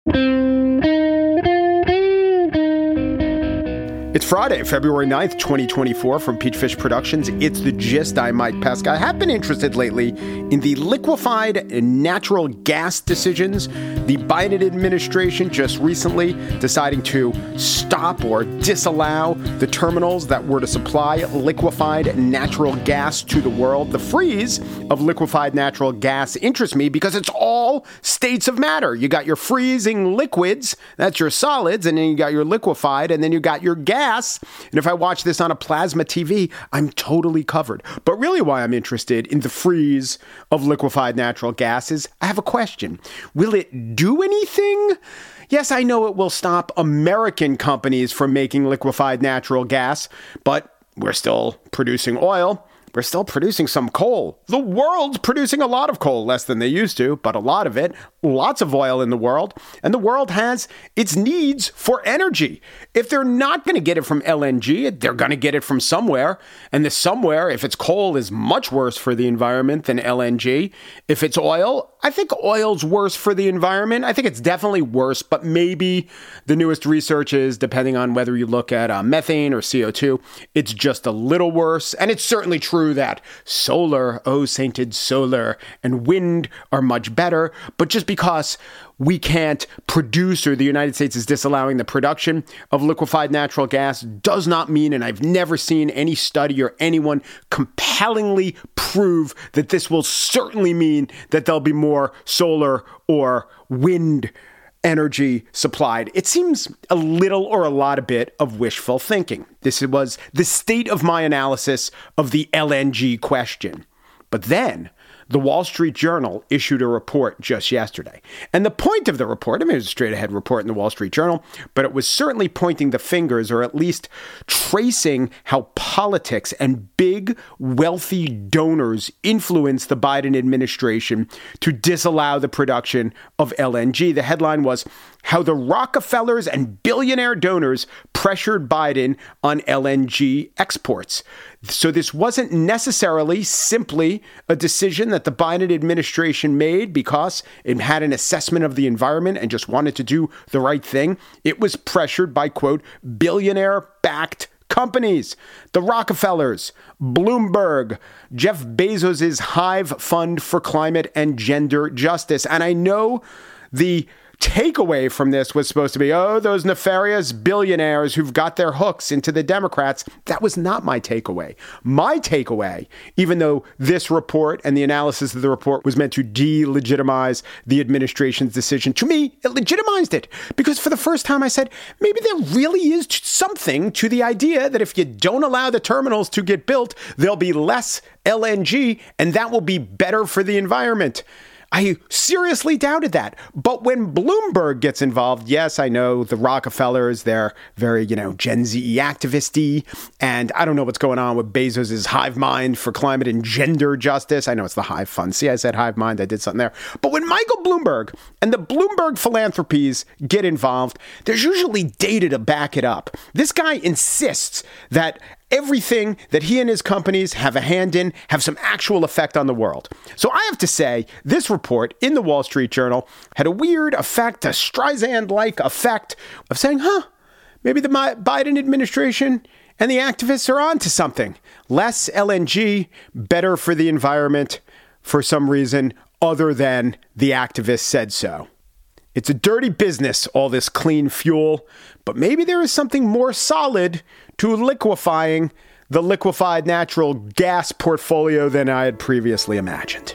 It's Friday, February 9th, 2024, from Peachfish Productions. It's The Gist. I'm Mike Pesca. I have been interested lately in the liquefied natural gas decisions. The Biden administration just recently deciding to stop or disallow the terminals that were to supply liquefied natural gas to the world. The freeze of liquefied natural gas interests me because it's all states of matter. You got your freezing liquids, that's your solids, and then you got your liquefied, and then you got your gas. And if I watch this on a plasma TV, I'm totally covered. But really why I'm interested in the freeze of liquefied natural gas is I have a question. Will it do anything? Yes, I know it will stop American companies from making liquefied natural gas, but we're still producing oil. We're still producing some coal. The world's producing a lot of coal, less than they used to, but a lot of it, lots of oil in the world. And the world has its needs for energy. If they're not going to get it from LNG, they're going to get it from somewhere. And the somewhere, if it's coal, is much worse for the environment than LNG. If it's oil, I think oil's worse for the environment. I think it's definitely worse, but maybe the newest research is, depending on whether you look at methane or CO2, it's just a little worse. And it's certainly true that solar, oh sainted solar, and wind are much better. But just because we can't produce, or the United States is disallowing the production of liquefied natural gas, does not mean, and I've never seen any study or anyone compellingly prove that this will certainly mean that there'll be more solar or wind energy supplied. It seems a little or a lot a bit of wishful thinking. This was the state of my analysis of the LNG question. But then the Wall Street Journal issued a report just yesterday. And the point of the report, I mean, it was a straight-ahead report in the Wall Street Journal, but it was certainly pointing the fingers, or at least tracing how politics and big, wealthy donors influenced the Biden administration to disallow the production of LNG. The headline was, "How the Rockefellers and billionaire donors pressured Biden on LNG exports." So this wasn't necessarily simply a decision that the Biden administration made because it had an assessment of the environment and just wanted to do the right thing. It was pressured by, quote, billionaire-backed companies. The Rockefellers, Bloomberg, Jeff Bezos' Hive Fund for Climate and Gender Justice. And I know the takeaway from this was supposed to be, oh, those nefarious billionaires who've got their hooks into the Democrats. That was not my takeaway. My takeaway, even though this report and the analysis of the report was meant to delegitimize the administration's decision, to me, it legitimized it. Because for the first time I said, maybe there really is something to the idea that if you don't allow the terminals to get built, there'll be less LNG, and that will be better for the environment. I seriously doubted that. But when Bloomberg gets involved, yes, I know the Rockefellers, they're very, Gen Z activist-y. And I don't know what's going on with Bezos' Hive Mind for Climate and Gender Justice. I know it's the Hive Fund. See, I said Hive Mind. I did something there. But when Michael Bloomberg and the Bloomberg philanthropies get involved, there's usually data to back it up. This guy insists that everything that he and his companies have a hand in have some actual effect on the world. So I have to say, this report in the Wall Street Journal had a weird effect, a Streisand-like effect of saying, maybe the Biden administration and the activists are on to something. Less LNG, better for the environment for some reason other than the activists said so. It's a dirty business, all this clean fuel, but maybe there is something more solid to liquefying the liquefied natural gas portfolio than I had previously imagined.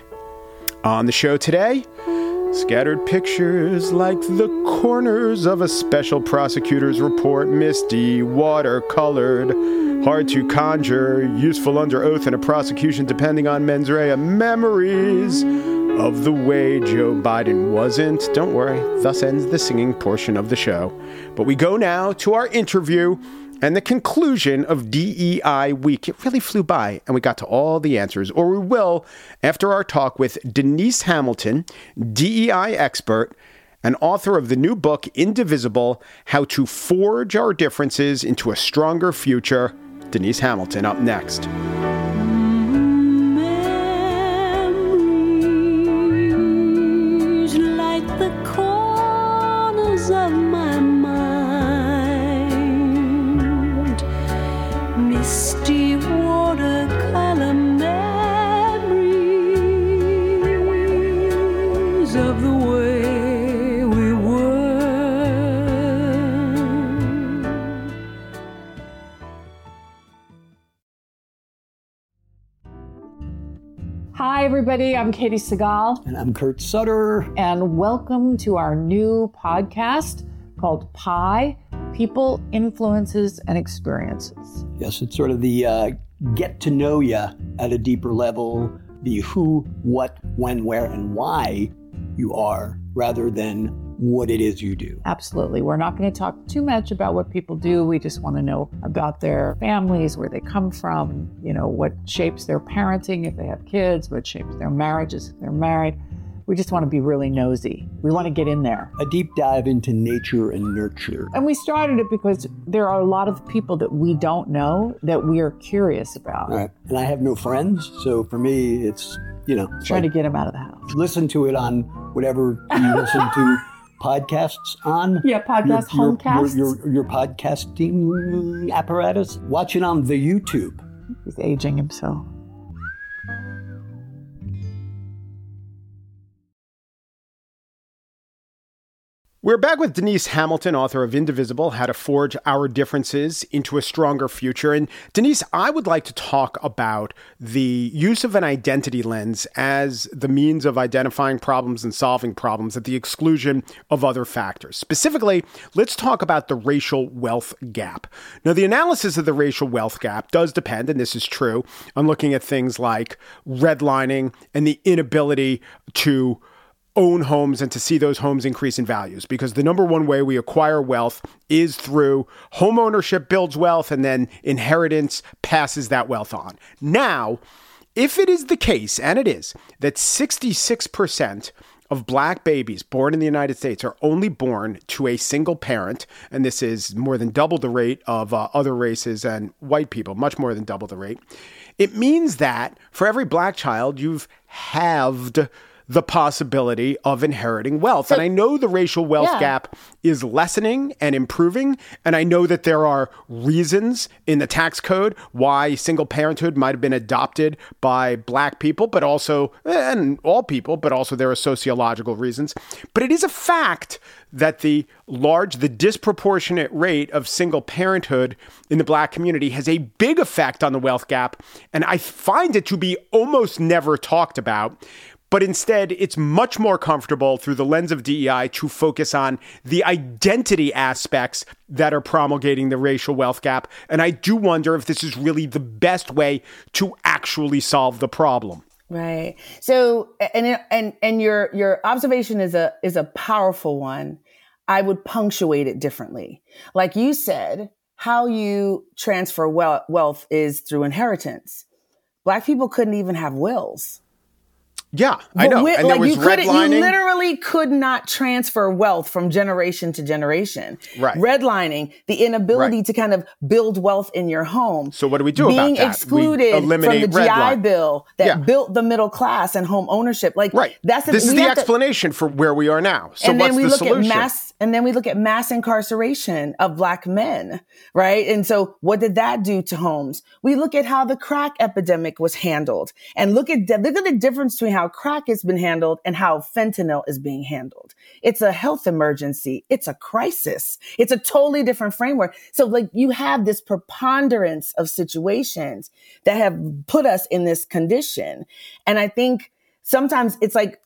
On the show today, scattered pictures like the corners of a special prosecutor's report, misty, watercolored, hard to conjure, useful under oath in a prosecution depending on mens rea, memories of the way Joe Biden wasn't. Don't worry, thus ends the singing portion of the show. But we go now to our interview and the conclusion of DEI week. It really flew by, and we got to all the answers, or we will after our talk with Denise Hamilton, DEI expert and author of the new book, Indivisible: How to Forge Our Differences into a Stronger Future. Denise Hamilton up next. Memories like the corner corners of my mind, misty watercolor memories of the way we were. Hi, everybody. I'm Katie Segal. And I'm Kurt Sutter. And welcome to our new podcast called Pi, People, Influences, and Experiences. Yes, it's sort of the get to know you at a deeper level, the who, what, when, where, and why you are, rather than what it is you do. Absolutely. We're not going to talk too much about what people do. We just want to know about their families, where they come from, what shapes their parenting if they have kids, what shapes their marriages if they're married. We just want to be really nosy. We want to get in there. A deep dive into nature and nurture. And we started it because there are a lot of people that we don't know that we are curious about. Right. And I have no friends, so for me, it's, trying to get them out of the house. Listen to it on whatever you listen to podcasts on. Yeah, homecasts. Your podcasting apparatus. Watch it on the YouTube. He's aging himself. We're back with Denise Hamilton, author of Indivisible, How to Forge Our Differences into a Stronger Future. And Denise, I would like to talk about the use of an identity lens as the means of identifying problems and solving problems at the exclusion of other factors. Specifically, let's talk about the racial wealth gap. Now, the analysis of the racial wealth gap does depend, and this is true, on looking at things like redlining and the inability to own homes and to see those homes increase in values, because the number one way we acquire wealth is through home ownership builds wealth and then inheritance passes that wealth on. Now, if it is the case, and it is, that 66% of Black babies born in the United States are only born to a single parent, and this is more than double the rate of other races and white people, much more than double the rate, it means that for every Black child, you've halved the possibility of inheriting wealth. And I know the racial wealth gap is lessening and improving. And I know that there are reasons in the tax code why single parenthood might have been adopted by Black people, but also, and all people, but also there are sociological reasons. But it is a fact that the disproportionate rate of single parenthood in the Black community has a big effect on the wealth gap. And I find it to be almost never talked about. But instead, it's much more comfortable through the lens of DEI to focus on the identity aspects that are promulgating the racial wealth gap. And I do wonder if this is really the best way to actually solve the problem. Right. So, and your observation is a powerful one. I would punctuate it differently. Like you said, how you transfer wealth is through inheritance. Black people couldn't even have wills. Yeah, I know. And there was redlining. You literally could not transfer wealth from generation to generation. Right. Redlining, the inability to kind of build wealth in your home. So what do we do about that? Being excluded from the GI Bill that built the middle class and home ownership. This is the explanation for where we are now. So and what's then we the look solution? Then we look at mass incarceration of Black men, right? And so what did that do to homes? We look at how the crack epidemic was handled and look at the difference between how crack has been handled and how fentanyl is being handled. It's a health emergency. It's a crisis. It's a totally different framework. So you have this preponderance of situations that have put us in this condition. And I think sometimes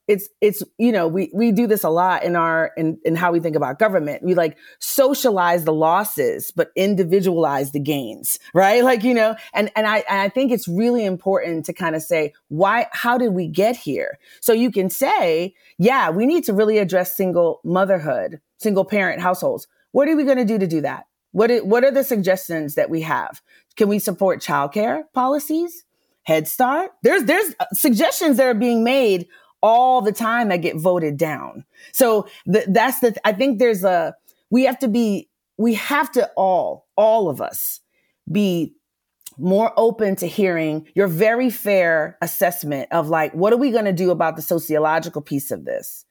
we do this a lot in how we think about government. We socialize the losses, but individualize the gains, right? And I think it's really important to kind of say, how did we get here? So you can say, we need to really address single motherhood, single parent households. What are we going to do that? What are the suggestions that we have? Can we support childcare policies? Head Start? There's suggestions that are being made all the time that get voted down. So I think we have to all of us be more open to hearing your very fair assessment of what are we going to do about the sociological piece of this?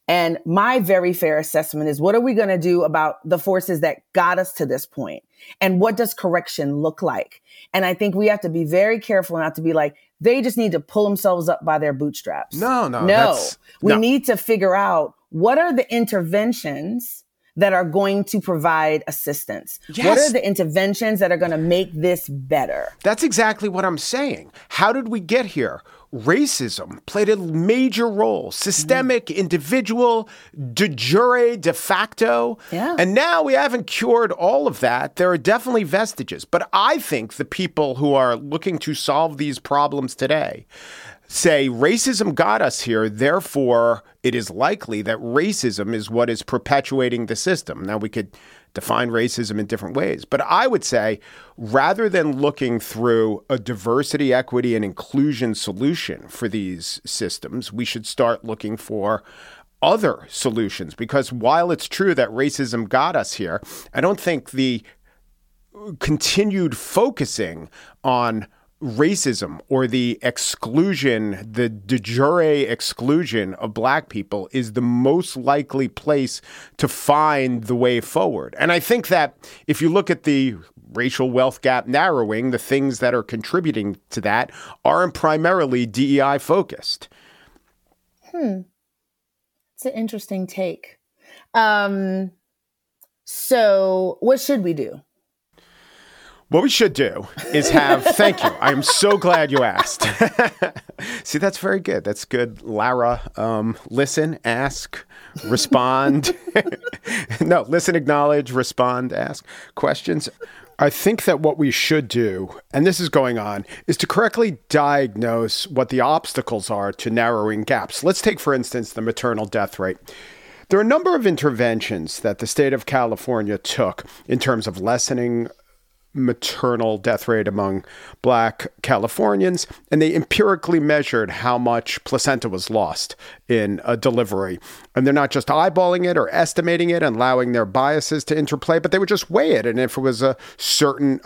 And my very fair assessment is, what are we going to do about the forces that got us to this point? And what does correction look like? And I think we have to be very careful not to be like, they just need to pull themselves up by their bootstraps. No. We need to figure out, what are the interventions that are going to provide assistance? Yes. What are the interventions that are going to make this better? That's exactly what I'm saying. How did we get here? Racism played a major role, systemic, individual, de jure, de facto. Yeah. And now we haven't cured all of that. There are definitely vestiges. But I think the people who are looking to solve these problems today say racism got us here, therefore it is likely that racism is what is perpetuating the system. Now, we could define racism in different ways, but I would say, rather than looking through a diversity, equity, and inclusion solution for these systems, we should start looking for other solutions. Because while it's true that racism got us here, I don't think the continued focusing on racism or the exclusion, the de jure exclusion of Black people is the most likely place to find the way forward. And I think that if you look at the racial wealth gap narrowing, the things that are contributing to that aren't primarily DEI focused. It's an interesting take. So what should we do? What we should do is have, thank you. I'm so glad you asked. See, that's very good. That's good, Lara. Listen, ask, respond. No, listen, acknowledge, respond, ask questions. I think that what we should do, and this is going on, is to correctly diagnose what the obstacles are to narrowing gaps. Let's take, for instance, the maternal death rate. There are a number of interventions that the state of California took in terms of lessening maternal death rate among Black Californians, and they empirically measured how much placenta was lost in a delivery. And they're not just eyeballing it or estimating it and allowing their biases to interplay, but they would just weigh it. And if it was a certain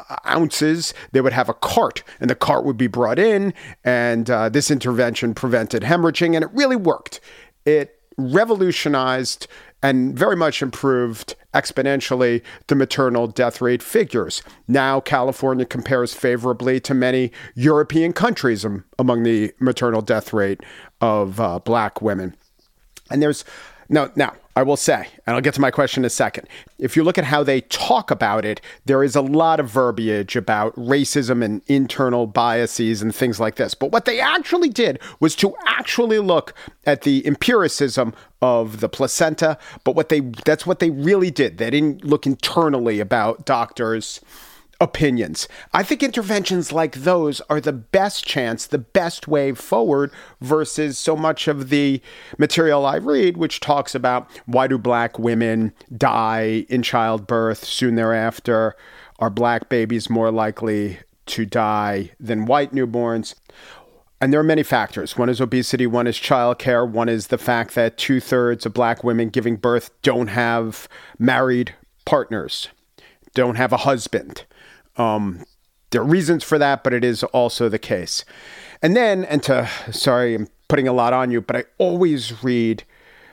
ounces, they would have a cart, and the cart would be brought in, and this intervention prevented hemorrhaging, and it really worked. It revolutionized and very much improved exponentially the maternal death rate figures. Now California compares favorably to many European countries among the maternal death rate of Black women. And there's now, I will say, and I'll get to my question in a second, if you look at how they talk about it, there is a lot of verbiage about racism and internal biases and things like this. But what they actually did was to actually look at the empiricism of the placenta. But that's what they really did. They didn't look internally about doctors' opinions. I think interventions like those are the best chance, the best way forward versus so much of the material I read, which talks about why do Black women die in childbirth soon thereafter? Are Black babies more likely to die than white newborns? And there are many factors. One is obesity, one is childcare, one is the fact that 2/3 of Black women giving birth don't have married partners, don't have a husband. There are reasons for that, but it is also the case. And then, sorry, I'm putting a lot on you, but I always read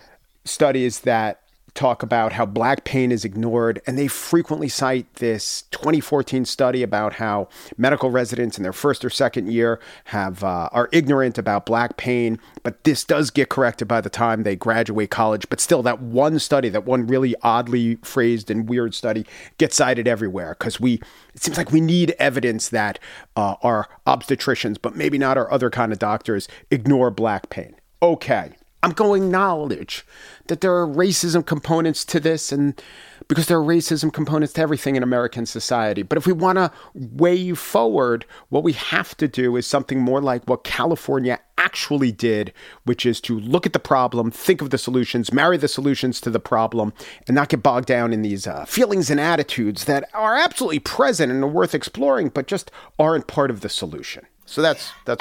studies that talk about how Black pain is ignored. And they frequently cite this 2014 study about how medical residents in their first or second year are ignorant about Black pain. But this does get corrected by the time they graduate college. But still, that one study, that one really oddly phrased and weird study, gets cited everywhere because it seems like we need evidence that our obstetricians, but maybe not our other kind of doctors, ignore Black pain. Okay. I'm going to acknowledge that there are racism components to this, and because there are racism components to everything in American society. But if we want to way forward, what we have to do is something more like what California actually did, which is to look at the problem, think of the solutions, marry the solutions to the problem, and not get bogged down in these feelings and attitudes that are absolutely present and are worth exploring, but just aren't part of the solution. So that's what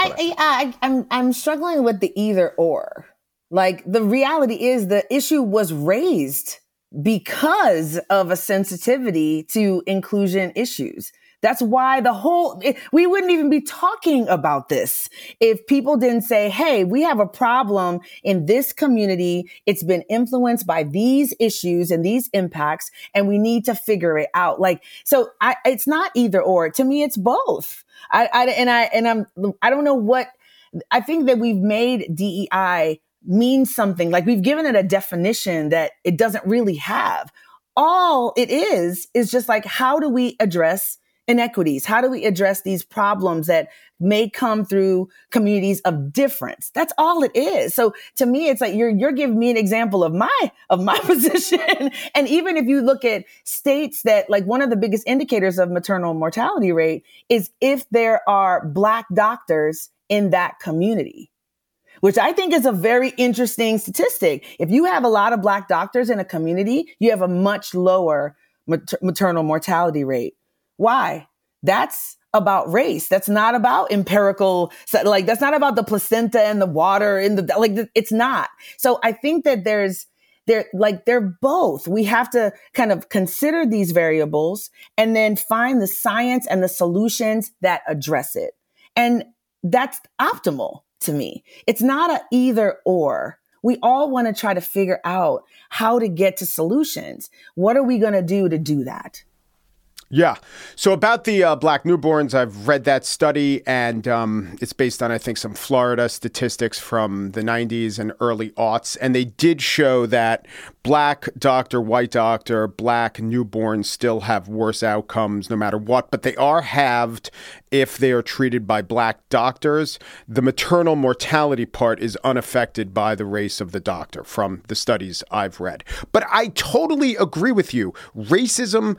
I'm struggling with the either or. Like, the reality is the issue was raised because of a sensitivity to inclusion issues. That's why we wouldn't even be talking about this if people didn't say, hey, we have a problem in this community. It's been influenced by these issues and these impacts, and we need to figure it out. It's not either or. To me, it's both. I don't know what, I think that we've made DEI mean something, like we've given it a definition that it doesn't really have. All it is just like, how do we address inequities? How do we address these problems that may come through communities of difference? That's all it is. So to me, it's like you're giving me an example of my position. And even if you look at states that, like, one of the biggest indicators of maternal mortality rate is if there are Black doctors in that community, which I think is a very interesting statistic. If you have a lot of Black doctors in a community, you have a much lower maternal mortality rate. Why? That's about race. That's not about empirical, like, that's not about the placenta and the water it's not. So I think that they're both. We have to kind of consider these variables and then find the science and the solutions that address it. And that's optimal to me. It's not a either or. We all want to try to figure out how to get to solutions. What are we going to do that? Yeah. So about the Black newborns, I've read that study, and it's based on, I think, some Florida statistics from the 90s and early aughts. And they did show that Black doctor, white doctor, Black newborns still have worse outcomes no matter what, but they are halved if they are treated by Black doctors. The maternal mortality part is unaffected by the race of the doctor from the studies I've read. But I totally agree with you. Racism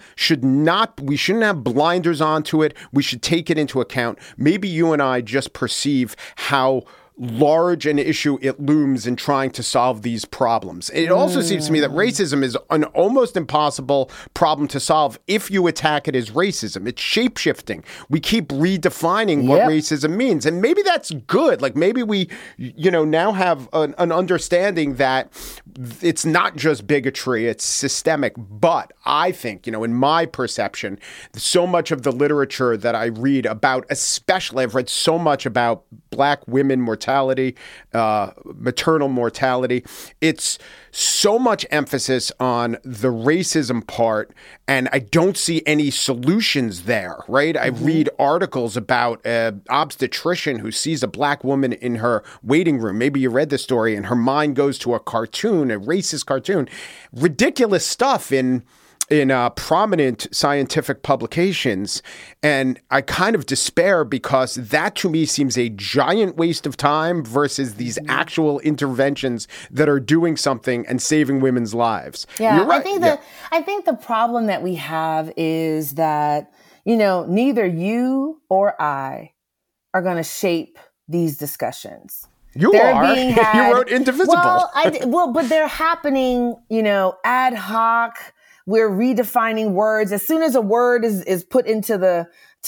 we shouldn't have blinders onto it. We should take it into account. Maybe you and I just perceive how large an issue it looms in trying to solve these problems. It also seems to me that racism is an almost impossible problem to solve if you attack it as racism. It's shape-shifting. We keep redefining what racism means. And maybe that's good. Like, maybe we, now have an understanding that it's not just bigotry, it's systemic. But I think, in my perception, so much of the literature that I read about, especially I've read so much about Black women mortality, maternal mortality. It's so much emphasis on the racism part, and I don't see any solutions there, right? I read articles about an obstetrician who sees a Black woman in her waiting room. Maybe you read the story, and her mind goes to a cartoon, a racist cartoon. Ridiculous stuff in prominent scientific publications. And I kind of despair because that to me seems a giant waste of time versus these actual interventions that are doing something and saving women's lives. Yeah, you're right. I think the problem that we have is that, neither you or I are going to shape these discussions. You wrote Indivisible. But they're happening, ad hoc. We're redefining words. As soon as a word is put into the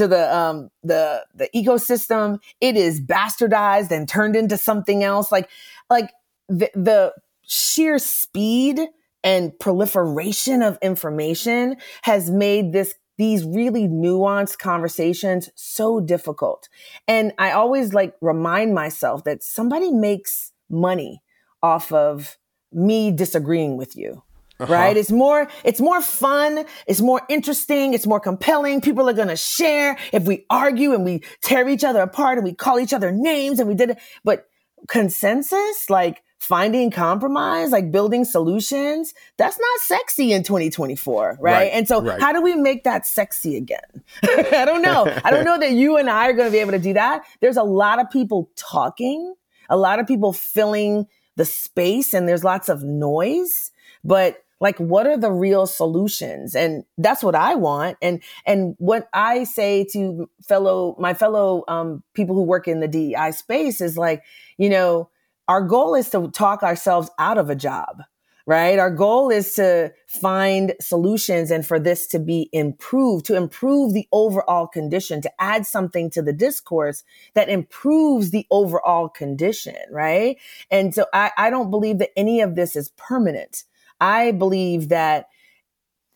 ecosystem, it is bastardized and turned into something else. Like the sheer speed and proliferation of information has made these really nuanced conversations so difficult. And I always remind myself that somebody makes money off of me disagreeing with you. Right? It's more fun. It's more interesting. It's more compelling. People are going to share if we argue and we tear each other apart and we call each other names and we did it. But consensus, like finding compromise, like building solutions, that's not sexy in 2024. Right. And so how do we make that sexy again? I don't know. I don't know that you and I are going to be able to do that. There's a lot of people talking, a lot of people filling the space, and there's lots of noise, but what are the real solutions? And that's what I want. And what I say to my fellow people who work in the DEI space is our goal is to talk ourselves out of a job, right? Our goal is to find solutions and for this to be improved, to improve the overall condition, to add something to the discourse that improves the overall condition, right? And so I don't believe that any of this is permanent. I believe that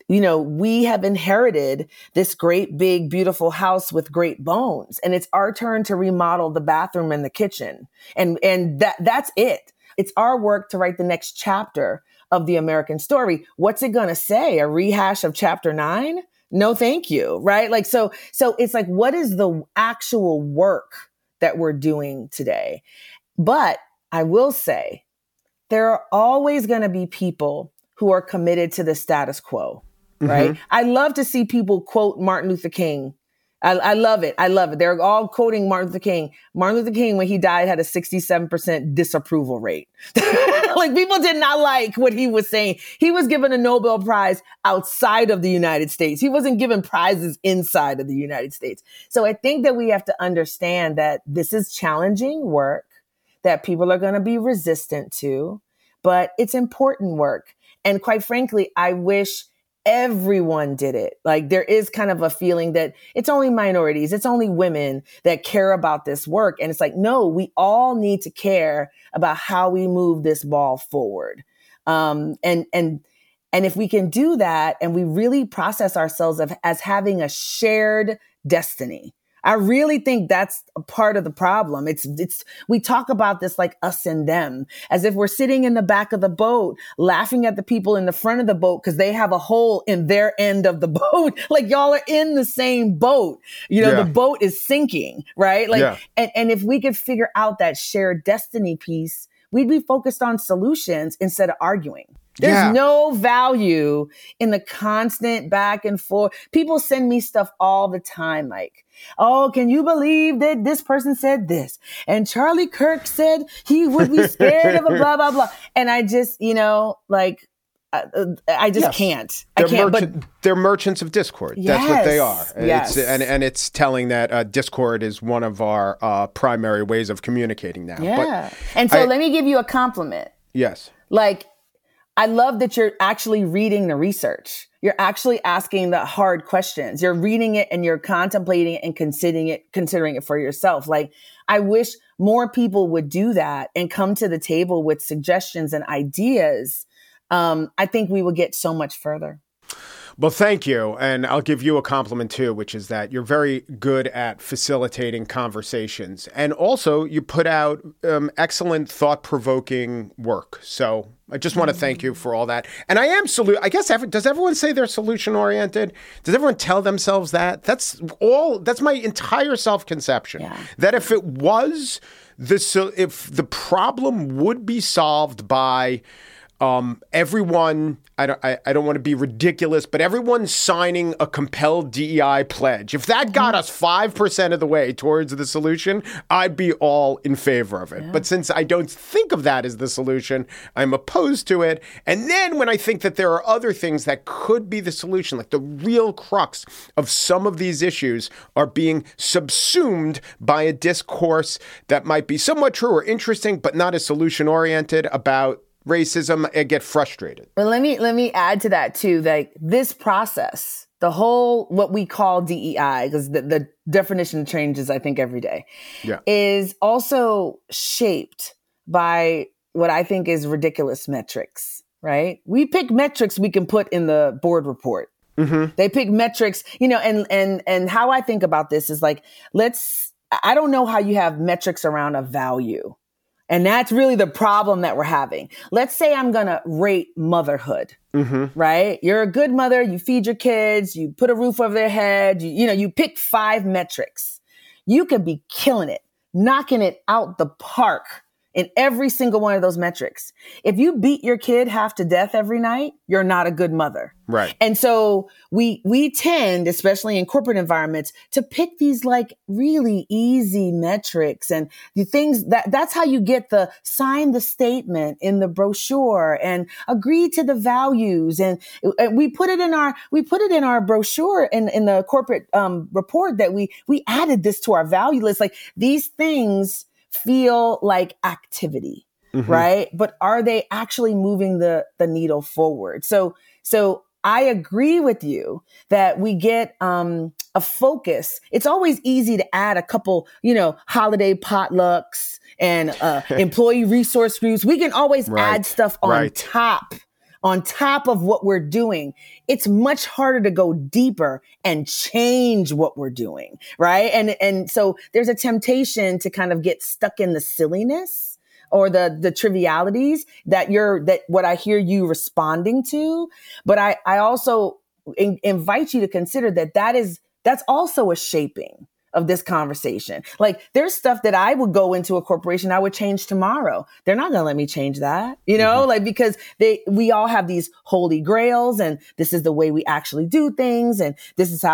we have inherited this great, big, beautiful house with great bones, and it's our turn to remodel the bathroom and the kitchen. And that's it. It's our work to write the next chapter of the American story. What's it going to say? A rehash of chapter 9? No, thank you. Right? Like, so it's like, what is the actual work that we're doing today? But I will say there are always going to be people who are committed to the status quo. Right. Mm-hmm. I love to see people quote Martin Luther King. I love it. I love it. They're all quoting Martin Luther King. Martin Luther King, when he died, had a 67% disapproval rate. Like, people did not like what he was saying. He was given a Nobel Prize outside of the United States. He wasn't given prizes inside of the United States. So I think that we have to understand that this is challenging work that people are going to be resistant to, but it's important work. And quite frankly, I wish everyone did it. Like, there is kind of a feeling that it's only minorities, it's only women that care about this work. And it's like, no, we all need to care about how we move this ball forward. And if we can do that, and we really process ourselves as having a shared destiny, I really think that's a part of the problem. We talk about this like us and them, as if we're sitting in the back of the boat, laughing at the people in the front of the boat because they have a hole in their end of the boat. Like, y'all are in the same boat. The boat is sinking, right? Like, and if we could figure out that shared destiny piece, we'd be focused on solutions instead of arguing. There's no value in the constant back and forth. People send me stuff all the time, Mike. Oh, can you believe that this person said this? And Charlie Kirk said he would be scared of a blah, blah, blah. And I just, I just can't. They're merchants of discord. Yes, that's what they are. Yes. And it's telling that discord is one of our primary ways of communicating now. Yeah. And so let me give you a compliment. Yes. Like, I love that you're actually reading the research. You're actually asking the hard questions. You're reading it and you're contemplating it and considering it for yourself. Like, I wish more people would do that and come to the table with suggestions and ideas. I think we would get so much further. Well, thank you. And I'll give you a compliment, too, which is that you're very good at facilitating conversations. And also, you put out excellent, thought-provoking work. So I just want to thank you for all that. And I am I guess, does everyone say they're solution-oriented? Does everyone tell themselves that? That's my entire self-conception. Yeah. That if it was, if the problem would be solved by everyone, I don't want to be ridiculous, but everyone signing a compelled DEI pledge. If that got us 5% of the way towards the solution, I'd be all in favor of it. Yeah. But since I don't think of that as the solution, I'm opposed to it. And then when I think that there are other things that could be the solution, like the real crux of some of these issues are being subsumed by a discourse that might be somewhat true or interesting, but not as solution-oriented about racism, I get frustrated. Well, let me add to that too. Like, this process, the whole, what we call DEI, because the definition changes, I think, every day, is also shaped by what I think is ridiculous metrics, right? We pick metrics we can put in the board report. Mm-hmm. They pick metrics, and how I think about this is like, I don't know how you have metrics around a value. And that's really the problem that we're having. Let's say I'm going to rate motherhood, right? You're a good mother. You feed your kids. You put a roof over their head. You pick 5 metrics. You could be killing it, knocking it out the park in every single one of those metrics. If you beat your kid half to death every night, you're not a good mother. Right. And so we tend, especially in corporate environments, to pick these like really easy metrics and the things that's how you get the sign the statement in the brochure and agree to the values. And we put it in our brochure in the corporate report that we added this to our value list. Like, these things feel like activity, right? But are they actually moving the needle forward? So I agree with you that we get a focus. It's always easy to add a couple, holiday potlucks and employee resource groups. We can always add stuff on top on top of what we're doing, it's much harder to go deeper and change what we're doing, right? And so there's a temptation to kind of get stuck in the silliness or the trivialities that what I hear you responding to. But I also invite you to consider that's also a shaping of this conversation. Like there's stuff that I would go into a corporation, I would change tomorrow. They're not going to let me change that, like, because we all have these holy grails and this is the way we actually do things. And this is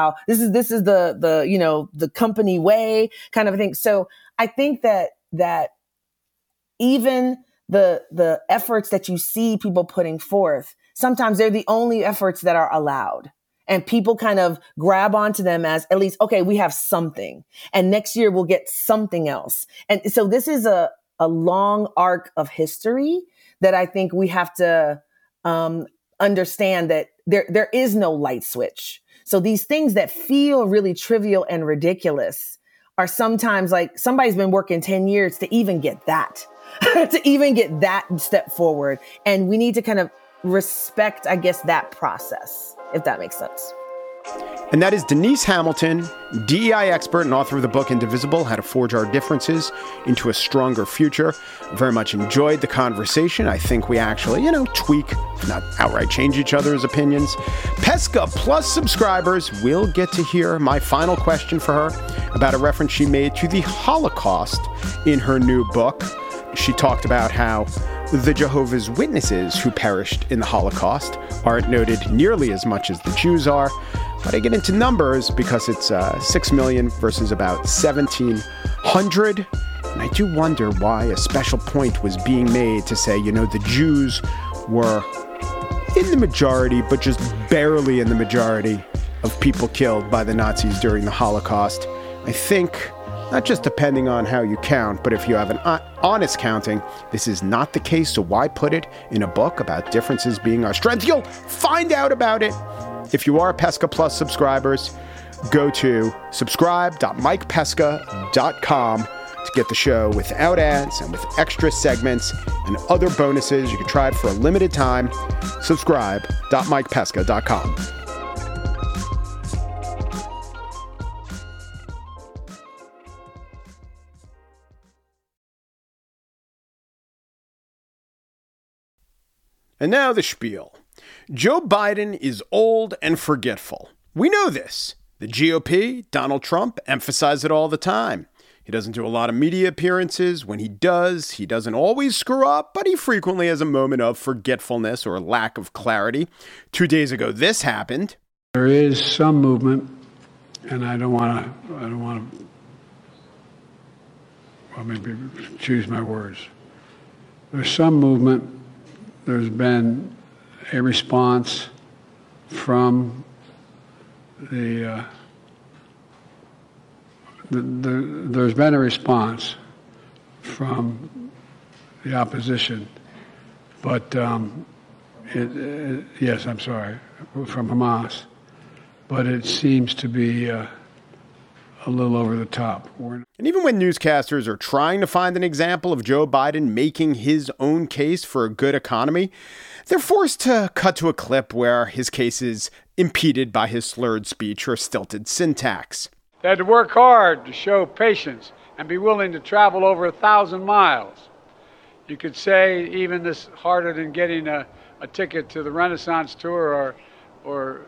the company way kind of thing. So I think that even the efforts that you see people putting forth, sometimes they're the only efforts that are allowed. And people kind of grab onto them as at least, okay, we have something. And next year we'll get something else. And so this is a long arc of history that I think we have to understand that there is no light switch. So these things that feel really trivial and ridiculous are sometimes like somebody's been working 10 years to even get that, to even get that step forward. And we need to kind of respect, I guess, that process, if that makes sense. And that is Denise Hamilton, DEI expert and author of the book Indivisible, How to Forge Our Differences into a Stronger Future. Very much enjoyed the conversation. I think we actually, tweak, not outright change each other's opinions. Pesca Plus subscribers will get to hear my final question for her about a reference she made to the Holocaust in her new book. She talked about how the Jehovah's Witnesses who perished in the Holocaust aren't noted nearly as much as the Jews are. But I get into numbers because it's 6 million versus about 1,700. And I do wonder why a special point was being made to say, the Jews were in the majority, but just barely in the majority of people killed by the Nazis during the Holocaust. I think, not just depending on how you count, but if you have an honest counting, this is not the case. So why put it in a book about differences being our strength? You'll find out about it. If you are Pesca Plus subscribers, go to subscribe.mikepesca.com to get the show without ads and with extra segments and other bonuses. You can try it for a limited time. Subscribe.mikepesca.com. And now the spiel. Joe Biden is old and forgetful. We know this. The GOP, Donald Trump, emphasize it all the time. He doesn't do a lot of media appearances. When he does, he doesn't always screw up, but he frequently has a moment of forgetfulness or lack of clarity. 2 days ago, this happened. There is some movement, and I don't want to, maybe choose my words. There's some movement. There's been a response from there's been a response from the opposition, but yes, I'm sorry, from Hamas, but it seems to be a little over the top. And even when newscasters are trying to find an example of Joe Biden making his own case for a good economy, they're forced to cut to a clip where his case is impeded by his slurred speech or stilted syntax. They had to work hard to show patience and be willing to travel over 1,000 miles. You could say even this harder than getting a ticket to the Renaissance tour or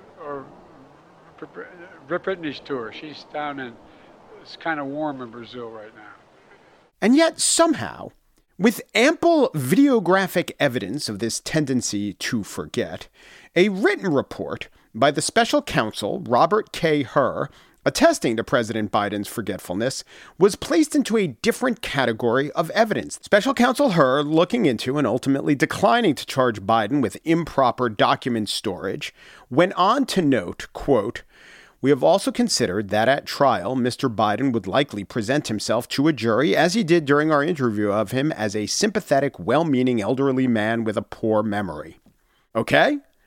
Britney's tour. She's down in, it's kind of warm in Brazil right now. And yet somehow, with ample videographic evidence of this tendency to forget, a written report by the special counsel, Robert K. Hur, attesting to President Biden's forgetfulness, was placed into a different category of evidence. Special counsel Hur, looking into and ultimately declining to charge Biden with improper document storage, went on to note, quote, "We have also considered that at trial, Mr. Biden would likely present himself to a jury, as he did during our interview of him, as a sympathetic, well-meaning elderly man with a poor memory." Okay?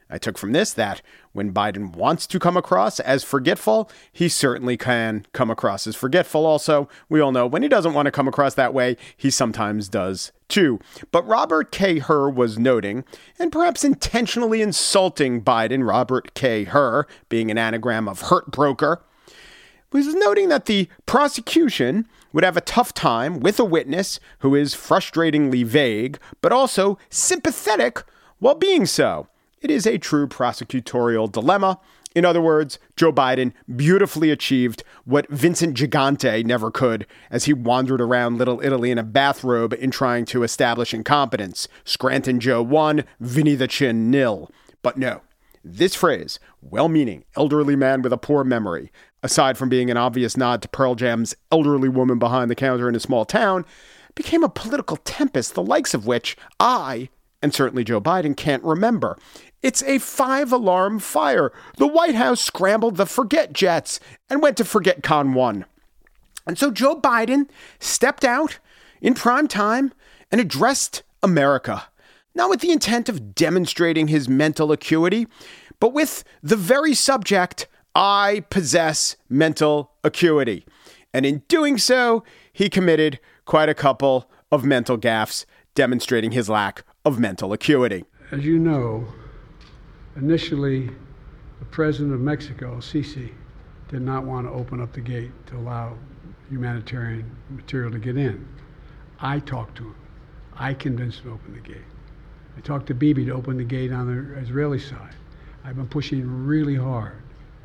I took from this that when Biden wants to come across as forgetful, he certainly can come across as forgetful. Also, we all know when he doesn't want to come across that way, he sometimes does too. But Robert K. Hur was noting, and perhaps intentionally insulting Biden, Robert K. Hur, being an anagram of hurt broker, was noting that the prosecution would have a tough time with a witness who is frustratingly vague, but also sympathetic while being so. It is a true prosecutorial dilemma. In other words, Joe Biden beautifully achieved what Vincent Gigante never could as he wandered around Little Italy in a bathrobe in trying to establish incompetence. Scranton Joe 1, Vinny the Chin 0. But no, this phrase, well-meaning elderly man with a poor memory, aside from being an obvious nod to Pearl Jam's elderly woman behind the counter in a small town, became a political tempest, the likes of which I, and certainly Joe Biden, can't remember. It's a 5-alarm fire. The White House scrambled the Forget Jets and went to ForgetCon 1. And so Joe Biden stepped out in prime time and addressed America, not with the intent of demonstrating his mental acuity, but with the very subject, I possess mental acuity. And in doing so, he committed quite a couple of mental gaffes, demonstrating his lack of mental acuity. As you know, initially, the president of Mexico, Sisi, did not want to open up the gate to allow humanitarian material to get in. I talked to him. I convinced him to open the gate. I talked to Bibi to open the gate on the Israeli side. I've been pushing really hard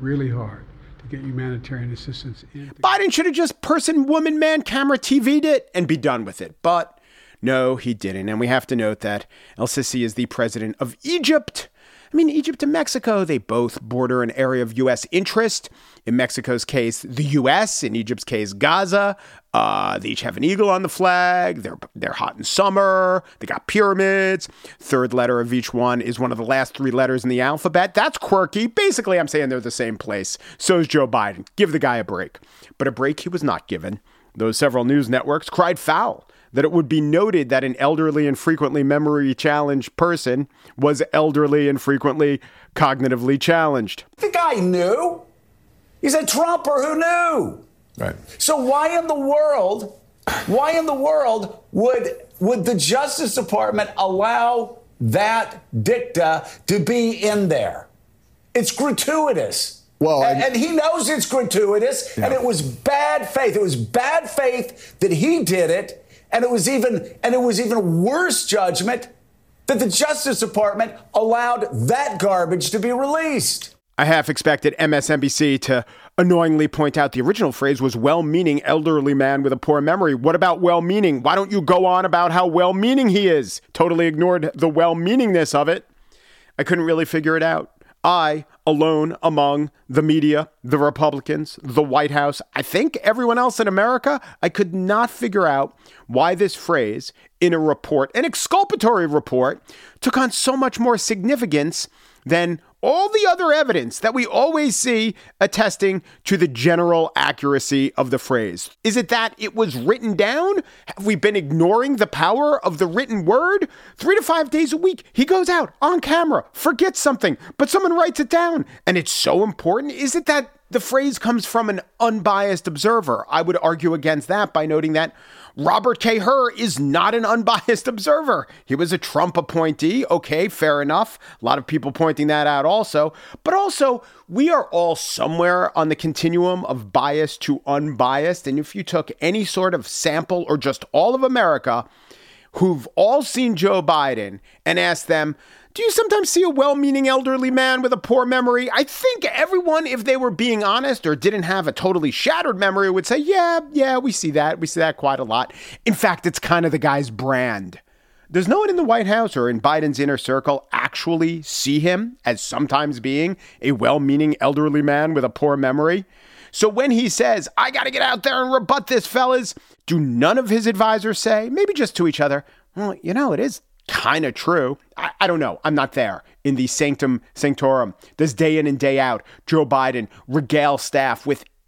to get humanitarian assistance in. Biden should have just person, woman, man, camera, TV'd it and be done with it. But no, he didn't. And we have to note that El-Sisi is the president of Egypt. I mean, Egypt and Mexico, they both border an area of U.S. interest. In Mexico's case, the U.S. In Egypt's case, Gaza. They each have an eagle on the flag. They're hot in summer. They got pyramids. Third letter of each one is one of the last 3 letters in the alphabet. That's quirky. Basically, I'm saying they're the same place. So is Joe Biden. Give the guy a break. But a break he was not given. Those several news networks cried foul that it would be noted that an elderly and frequently memory-challenged person was elderly and frequently cognitively challenged. The guy knew. He's a Trumper who knew. Right. So why in the world would the Justice Department allow that dicta to be in there? It's gratuitous. Well, and he knows it's gratuitous, and it was bad faith. It was bad faith that he did it. And it was even worse judgment that the Justice Department allowed that garbage to be released. I half expected MSNBC to annoyingly point out the original phrase was well-meaning elderly man with a poor memory. What about well-meaning? Why don't you go on about how well-meaning he is? Totally ignored the well-meaningness of it. I couldn't really figure it out. I, alone among the media, the Republicans, the White House, I think everyone else in America, I could not figure out why this phrase in a report, an exculpatory report, took on so much more significance than all the other evidence that we always see attesting to the general accuracy of the phrase. Is it that it was written down? Have we been ignoring the power of the written word? 3 to 5 days a week, he goes out on camera, forgets something, but someone writes it down. And it's so important. Is it that the phrase comes from an unbiased observer? I would argue against that by noting that Robert K. Hur is not an unbiased observer. He was a Trump appointee. Okay, fair enough. A lot of people pointing that out also. But also, we are all somewhere on the continuum of biased to unbiased. And if you took any sort of sample or just all of America who've all seen Joe Biden and asked them, do you sometimes see a well-meaning elderly man with a poor memory? I think everyone, if they were being honest or didn't have a totally shattered memory, would say, yeah, we see that. We see that quite a lot. In fact, it's kind of the guy's brand. Does no one in the White House or in Biden's inner circle actually see him as sometimes being a well-meaning elderly man with a poor memory? So when he says, I got to get out there and rebut this, fellas, do none of his advisors say, maybe just to each other, well, it is kind of true. I don't know. I'm not there in the sanctum sanctorum. Does day in and day out Joe Biden regale staff with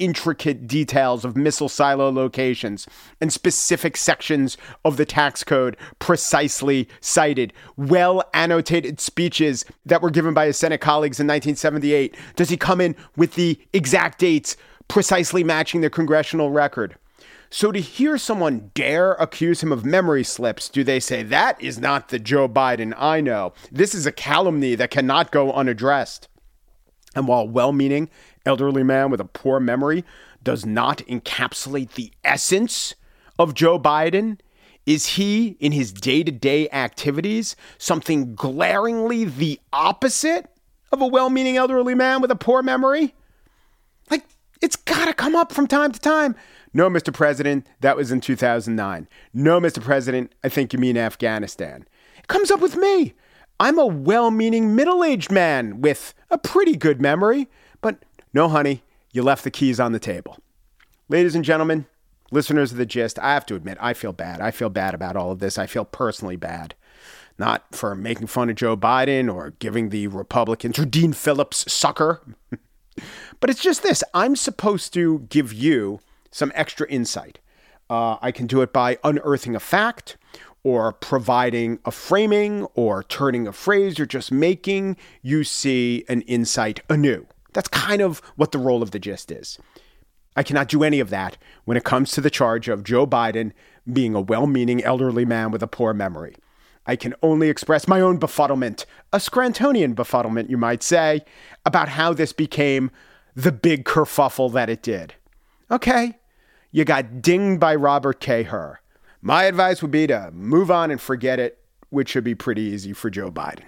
intricate details of missile silo locations and specific sections of the tax code precisely cited, well-annotated speeches that were given by his Senate colleagues in 1978? Does he come in with the exact dates precisely matching the congressional record? So to hear someone dare accuse him of memory slips, do they say, that is not the Joe Biden I know? This is a calumny that cannot go unaddressed. And while well-meaning elderly man with a poor memory does not encapsulate the essence of Joe Biden, is he, in his day-to-day activities, something glaringly the opposite of a well-meaning elderly man with a poor memory? Like, it's got to come up from time to time. No, Mr. President, that was in 2009. No, Mr. President, I think you mean Afghanistan. It comes up with me. I'm a well-meaning middle-aged man with a pretty good memory. But no, honey, you left the keys on the table. Ladies and gentlemen, listeners of The Gist, I have to admit, I feel bad. I feel bad about all of this. I feel personally bad. Not for making fun of Joe Biden or giving the Republicans or Dean Phillips sucker. But it's just this. I'm supposed to give you some extra insight. I can do it by unearthing a fact or providing a framing or turning a phrase or just making you see an insight anew. That's kind of what the role of The Gist is. I cannot do any of that when it comes to the charge of Joe Biden being a well-meaning elderly man with a poor memory. I can only express my own befuddlement, a Scrantonian befuddlement, you might say, about how this became the big kerfuffle that it did. Okay, you got dinged by Robert K. Hur. My advice would be to move on and forget it, which should be pretty easy for Joe Biden.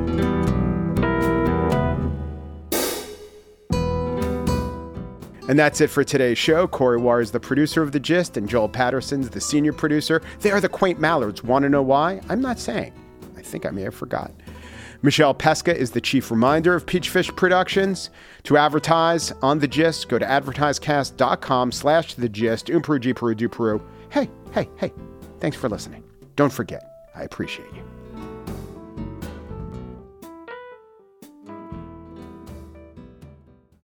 And that's it for today's show. Corey War is the producer of The Gist, and Joel Patterson's the senior producer. They are the quaint mallards. Want to know why? I'm not saying. I think I may have forgot. Michelle Pesca is the chief reminder of Peachfish Productions. To advertise on The Gist, go to advertisecast.com/The Gist. Peru, Peru. Hey. Thanks for listening. Don't forget, I appreciate you.